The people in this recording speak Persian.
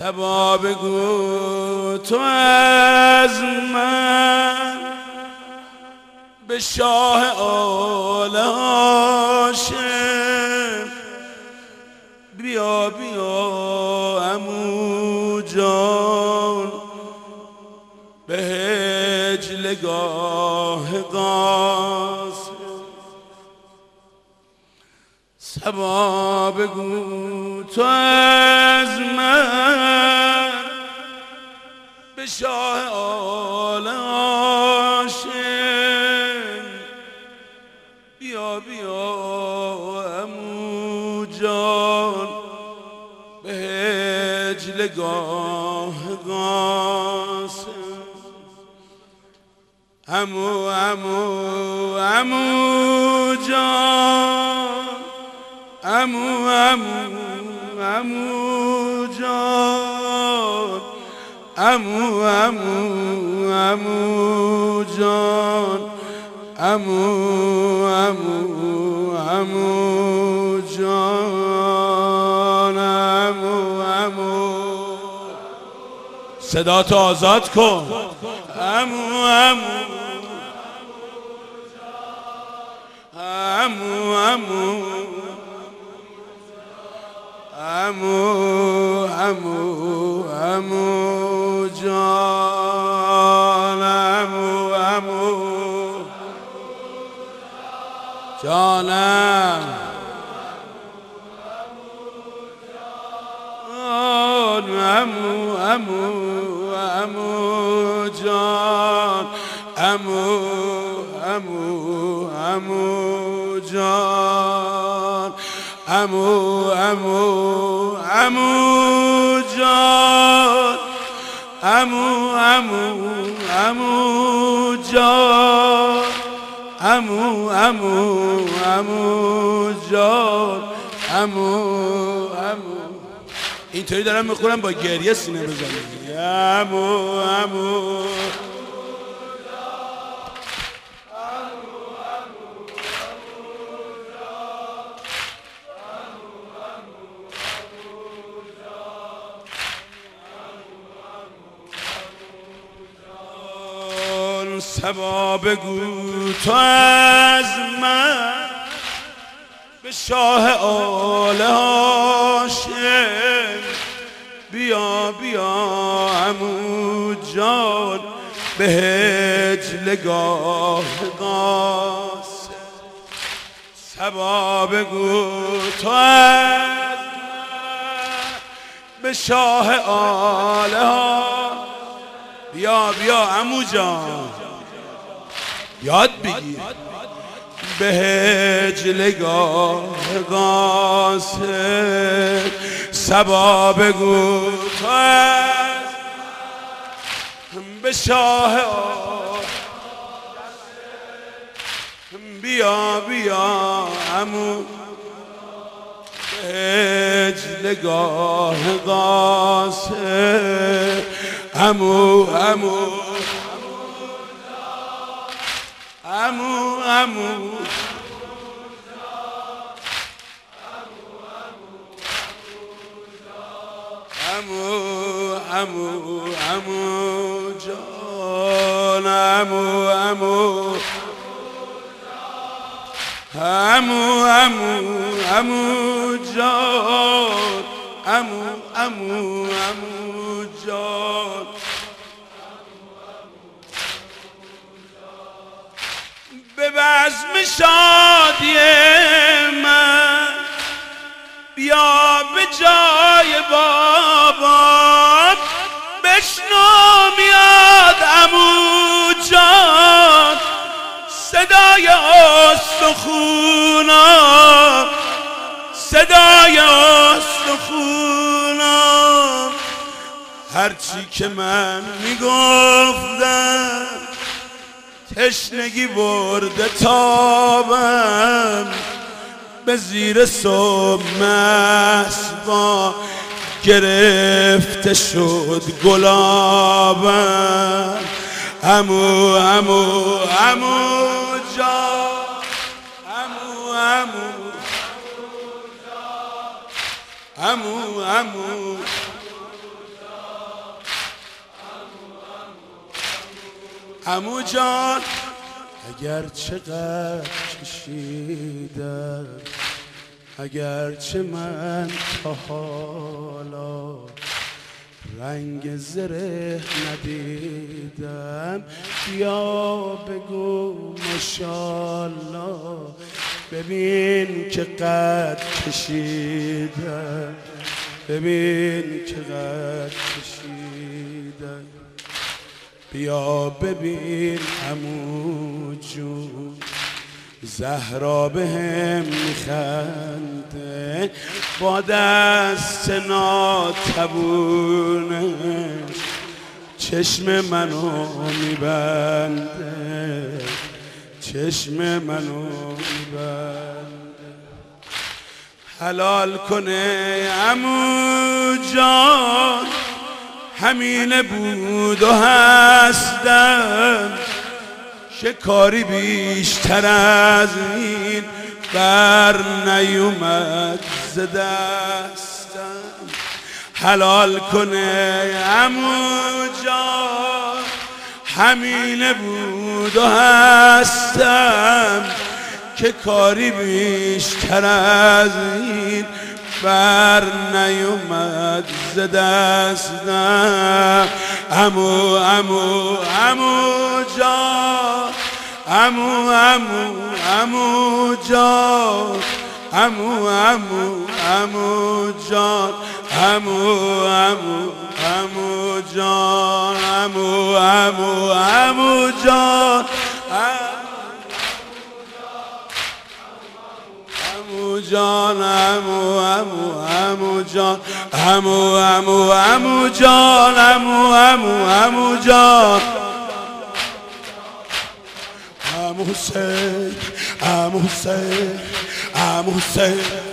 صبا بگو تو از من به شاه آل هاشم بیا بیا عمو جان به هجلگاه قاصد. صبا بگو تو از من به شاه آل هاشم بیا بیا عمو جان به هجلگاه قاصد. عمو عمو عمو جان عمو عمو عمو جان عمو عمو عمو جان عمو عمو عمو جان عمو عمو صدا تو آزاد کن. عمو عمو عمو عمو عمو عمو عمو جان عمو عمو جانم عمو عمو عمو جان عمو عمو عمو جان عمو عمو عمو جان عمو عمو عمو جان عمو عمو عمو جان عمو عمو. اینطوری دارم میخورم با گریه سینه بزنم. عمو عمو صبا بگو تو از من به شاه آل هاشم بیا بیا عمو جان به هجلگاه قاصد. صبا بگو تو از من به شاه آل هاشم بیا بیا عمو جان یاد بگیر به هجلگاه قاصد. صبا بگو تو از به شاه بیا بیا عمو به هجلگاه قاصد. عمو عمو عمو عمو عمو عمو عمو جان عمو عمو عمو عمو عمو جان عمو عمو عمو جان به بزم شادی من بیا به جای بابات بشنو میاد عمو جان صدای استخونم صدای استخونم هرچی که من میگفتم تشنگی برده تابم به زیر صبح مسبا گرفته شد گلابم. عمو عمو عمو جان عمو عمو عمو عمو عمو جان اگر چقدر کشیدم، اگرچه من تا حالا رنگ زره ندیدم، بیا بگو ماشاءالله، ببین که قد کشیدم، ببین که قد کشیدم. بیا ببین عمو جون، زهرا بهم میخنده، با دست ناتوونش چشم منو میبنده، چشم منو میبنده. حلال کنه عمو جان، همین بود و هستم، شکاری بیشتر از این بر نیومد ز دستم. حلال کنه عمو جان، همین بود و هستم، که کاری بیشتر از این بر نیومد ز دستم. عمو عمو عمو جان، عمو عمو عمو جان، عمو عمو عمو جان، عمو عمو عمو جان، عمو عمو عمو جان، عمو جان، عمو عمو عمو جان، عمو عمو عمو جان، عمو عمو عمو جان. عمو حسین، عمو حسین، عمو حسین.